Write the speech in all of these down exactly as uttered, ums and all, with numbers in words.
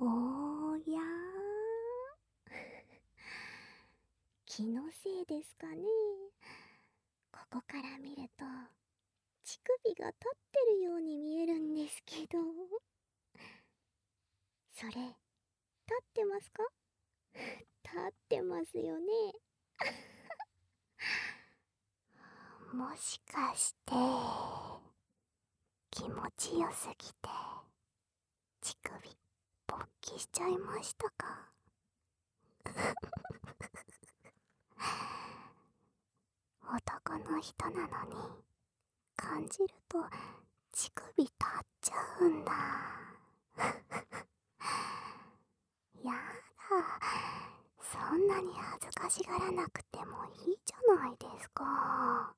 おーやー気のせいですかね。ここから見ると乳首が立ってるように見えるんですけど、それ立ってますか？立ってますよね。もしかして気持ちよすぎて乳首勃起しちゃいましたか？男の人なのに感じると乳首立っちゃうんだ。やだ、そんなに恥ずかしがらなくてもいいじゃないですか。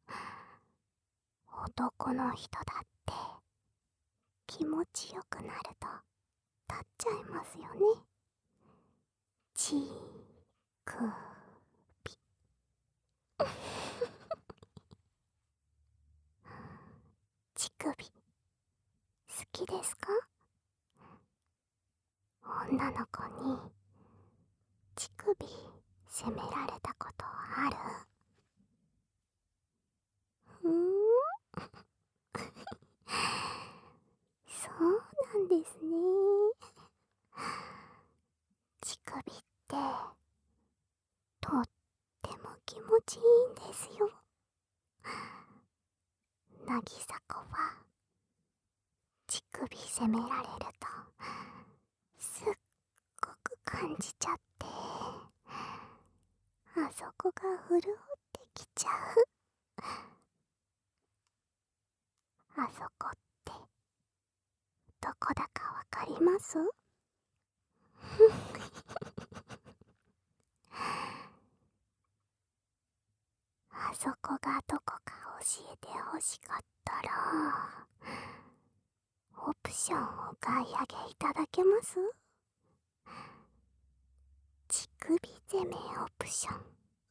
男の人だって気持ちよくなると立っちゃいますよね。ちくび乳首好きですか？女の子に乳首責められたことある？うーんそうなんですね。乳首ってとっても気持ちいいんですよ。なぎさ子は乳首責められるとすっごく感じちゃって、あそこが潤ってきちゃう。あそこってどこだかわかります？あそこがどこか教えてほしかったらオプションをお買い上げいただけます？乳首攻めオプション。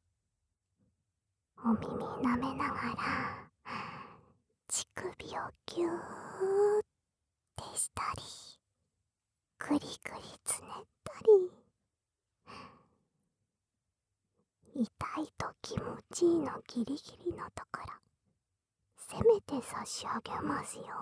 お耳舐めながら乳首をギューってしたり、グリグリつねったり、痛いと気持ちいいのギリギリのところせめて差し上げますよ。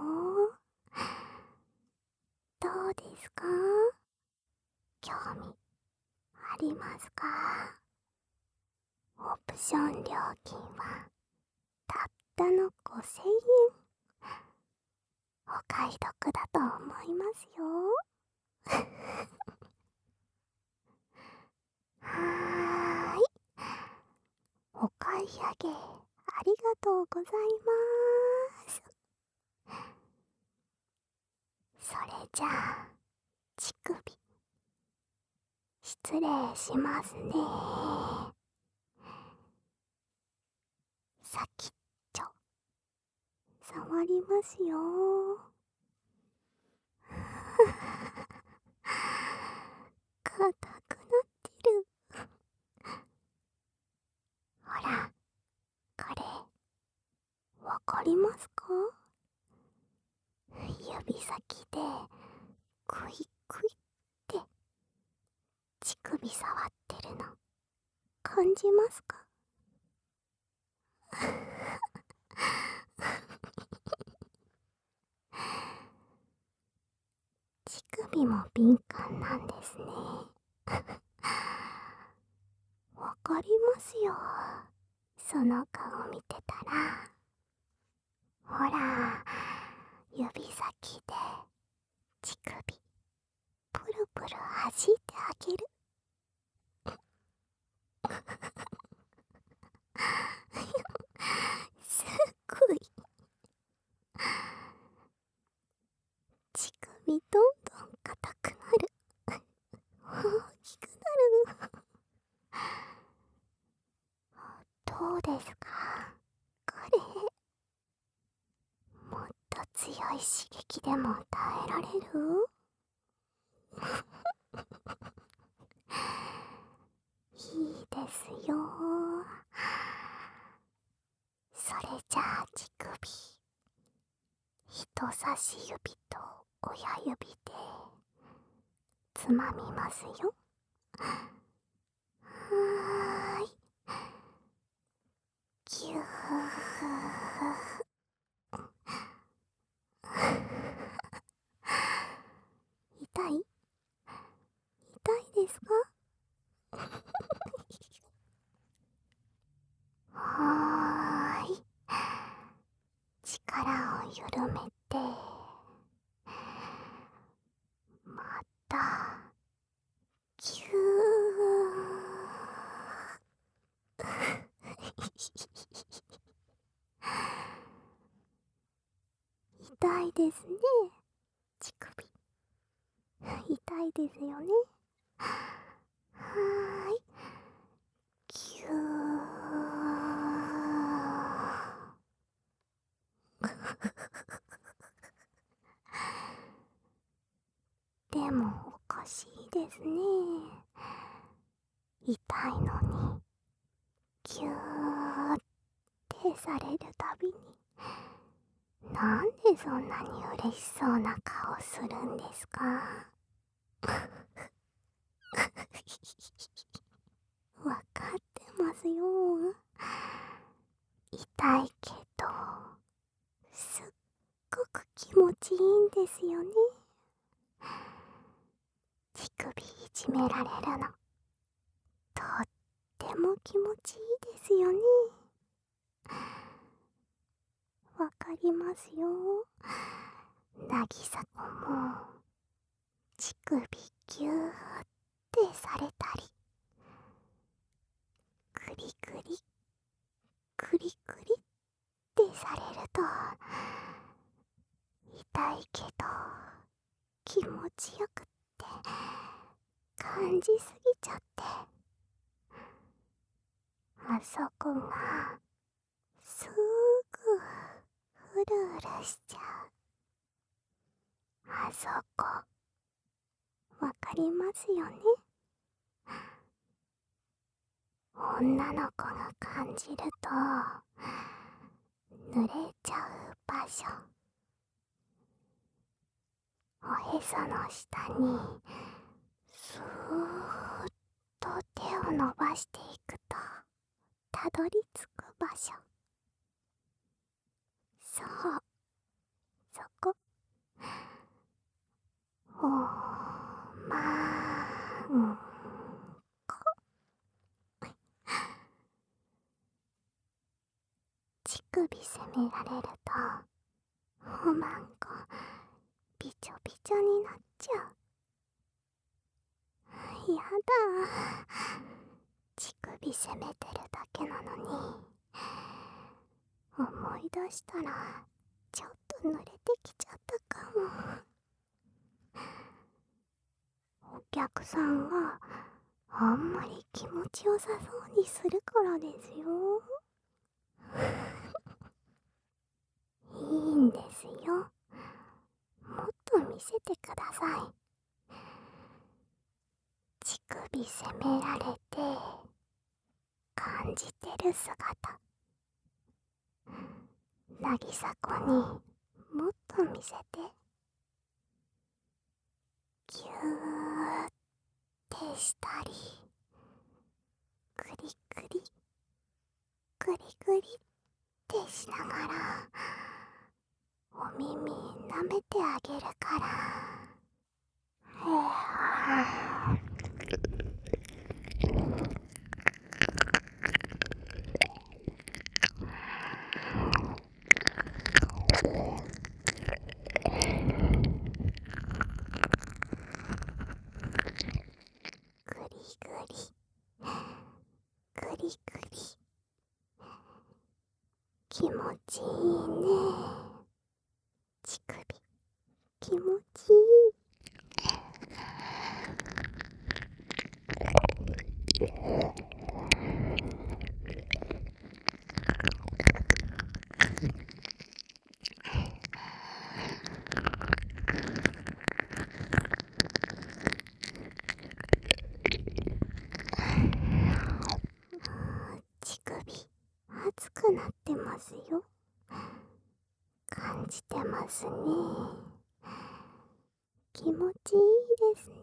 どうですか？興味ありますか？オプション料金はたったのごせんえん。お買い得だと思いますよ。はーい、お買い上げありがとうございます。それじゃあ乳首失礼しますね。先っちょ触りますよ。硬くなってる。ほら、これわかりますか？指先でクイクイって乳首触ってるの感じますか？乳首も敏感なんですね。わかりますよ、その顔見てたら。ほら、指先で乳首プルプル弾いてあげる。すっごい乳首どんどん硬くなる。大きくなる。どうですかこれ？もっと強い刺激でも耐えられる？いいですよ。それじゃあ乳首人差し指と親指でつまみますよ。はーい。ぎゅー。痛い痛いですか？はーい。力を緩めて、またぎゅー。痛いですね、乳首。痛いですよね。はーい。ぎゅー。でもおかしいですね。痛いのにぎゅーってされるたびに、なんでそんなに嬉しそうな顔するんですか？わかってますよ。痛いけどすっごく気持ちいいんですよね。乳首いじめられるのとっても気持ちいいですよね。わかりますよ。なぎさ子も乳首ぎゅーってされたり、グリグリグリグリってされると、痛いけど気持ちよくって感じすぎちゃって、あそこがすーぐふるふるしちゃう。あそこわかりますよね。女の子が感じると濡れちゃう場所、おへその下にスーッと手を伸ばしていくとたどり着く場所、そう、そこ。おまんこ。乳首責められるとおまんこびちょびちょになっちゃう。やだ、乳首責めてるだけなのに思い出したらちょっと濡れてきちゃったかも。お客さんがあんまり気持ちよさそうにするからですよ。いいんですよ。もっと見せてください。乳首責められて感じてる姿、なぎさ子にもっと見せて。ぎゅーってしたり、グリグリグリグリってしながらお耳舐めてあげるから。へー。グリグリグリグリ、気持ちいいね。乳首気持ちいい。乳首熱くなってますよ。感じてますね。 気持ちいいですね。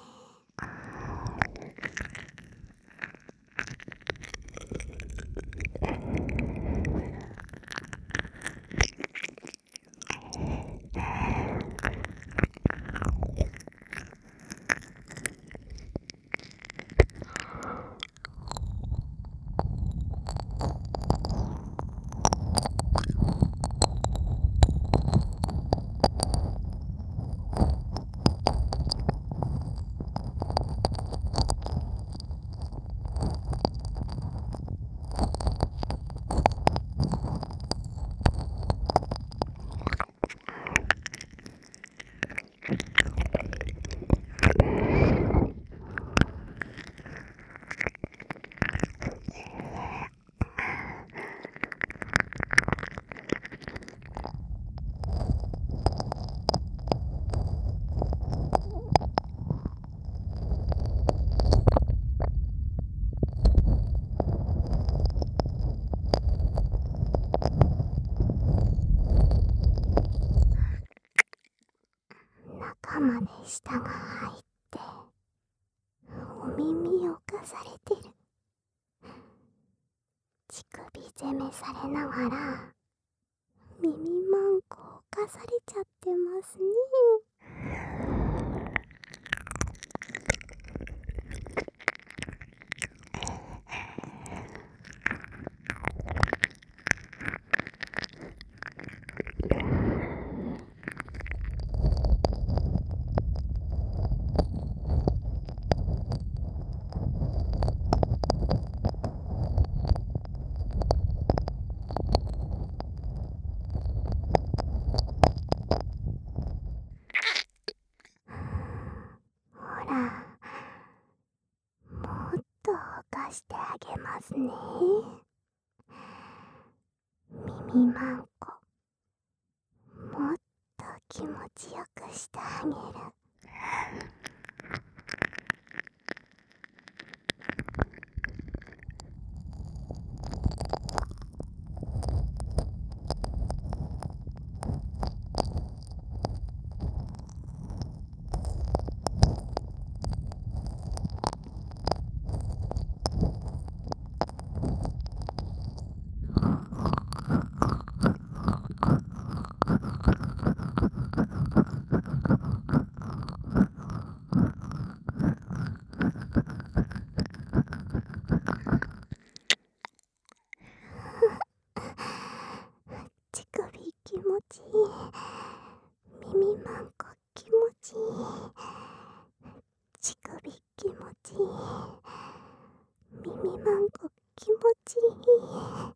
中まで舌が入ってお耳をかされてる。乳首攻めされながら耳マンコをかされちゃってますね。ほら、もっとほかしてあげますね。耳マンコ、もっと気持ちよくしてあげる。乳首気持ちいい。耳マンコ気持ちいい。乳首気持ちいい。耳マンコ気持ちいい。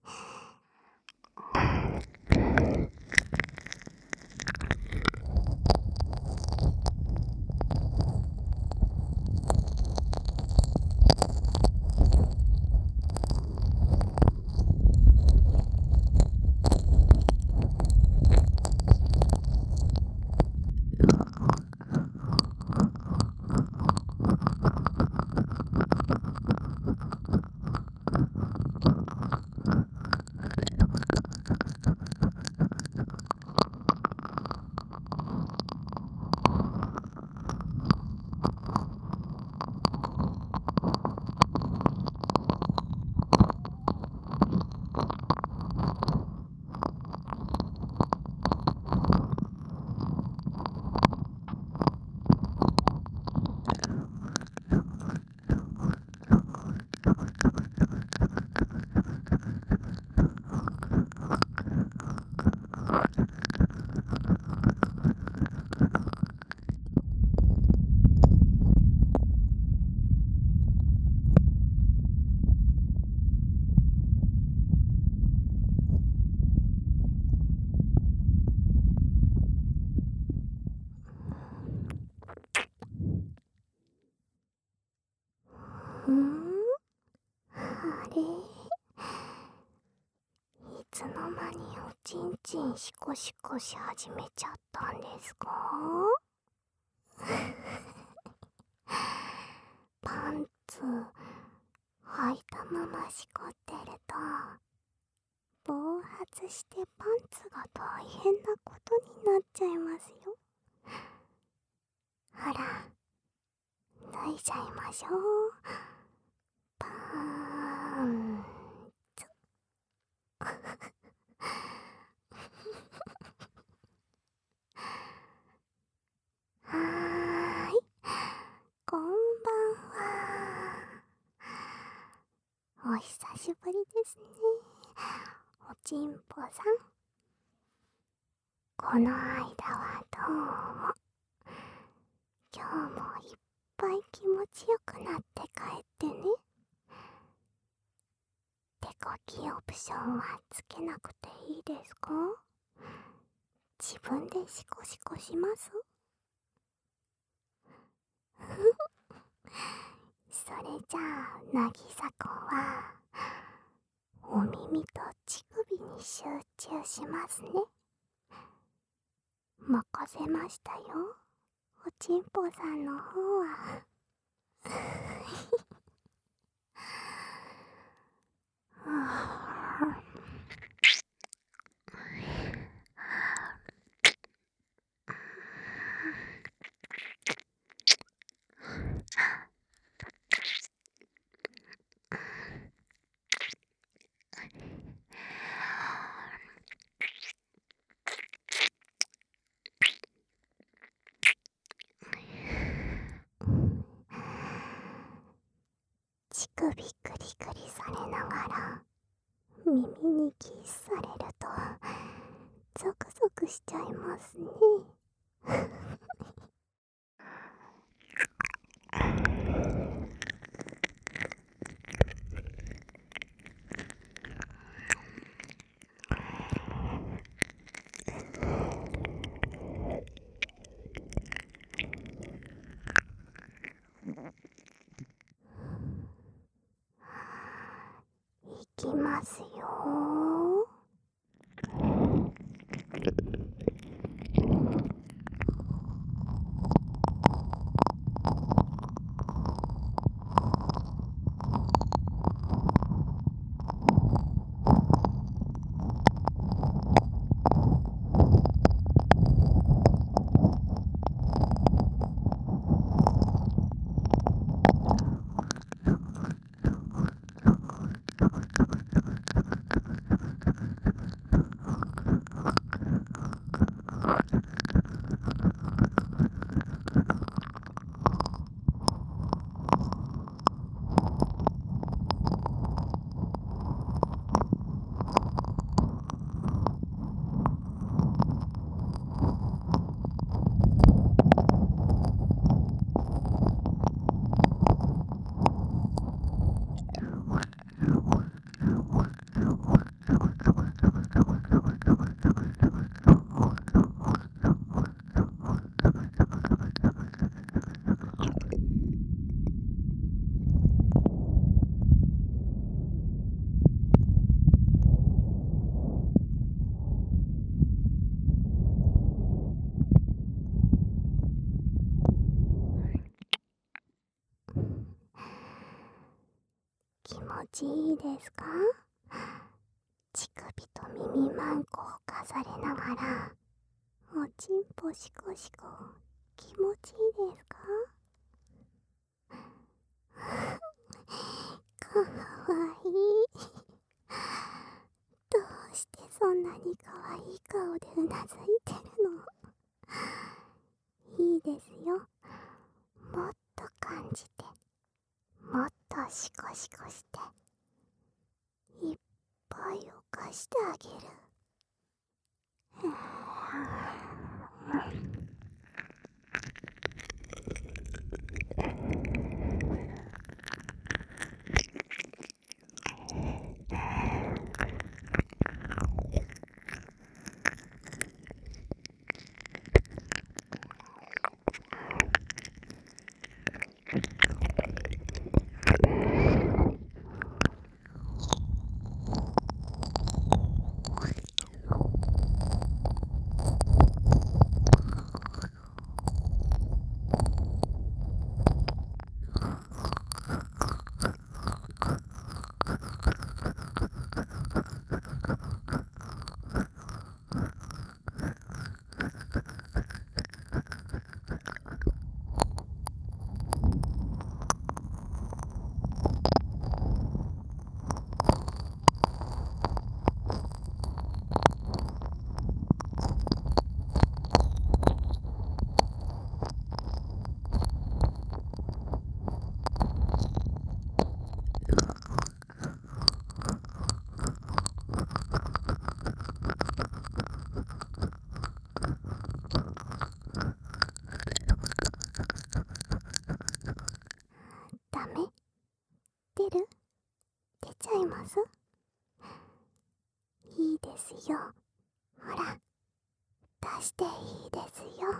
んあれ、いつの間におちんちんシコシコし始めちゃったんですか？パンツ履いたまましこってると暴発してパンツが大変なことになっちゃいますよ。 ちゃいましょう。パーンツはーい、こんばんは。お久しぶりですね、おちんぽさん。この間はどうも。今日もいっぱい気持ちよくなって帰ってね。手こきオプションはつけなくていいですか？自分でシコシコします？それじゃあなぎさこはお耳と乳首に集中しますね。任せましたよ、おちんぽさんの方は。乳首クリクリされながら耳にキスされるとゾクゾクしちゃいますね。いきますよ。気持ちいいですか？乳首と耳マンコをかされながらおちんぽシコシコ、気持ちいいですか？かわいい。どうしてそんなにかわいい顔でうなずいてるの？いいですよ、もっと感じて、もっとシコシコして、いっぱいおかしてあげる。 よ。ほら、出していいですよ。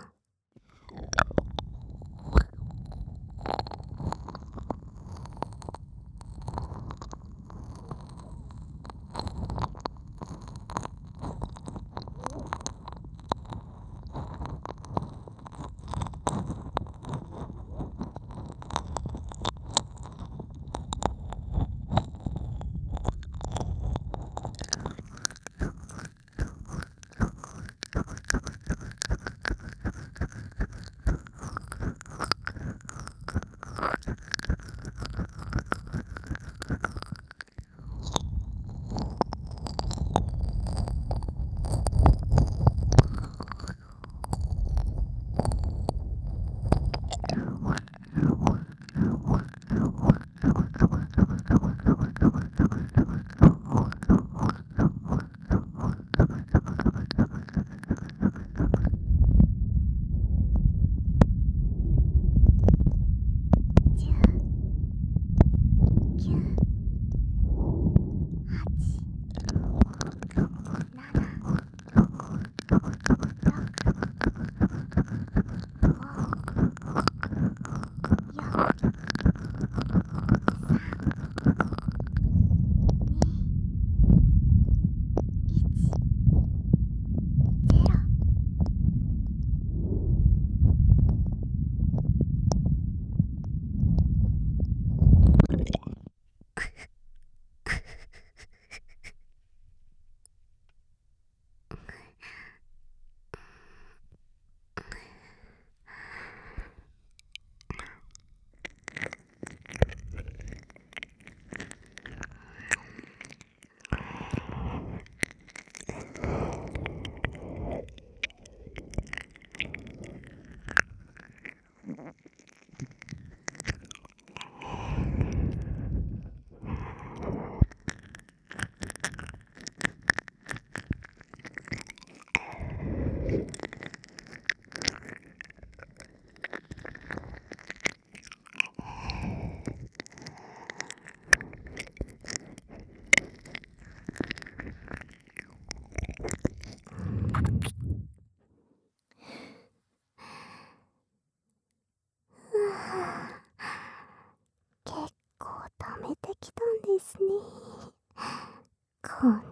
結構溜めてきたんですね。こん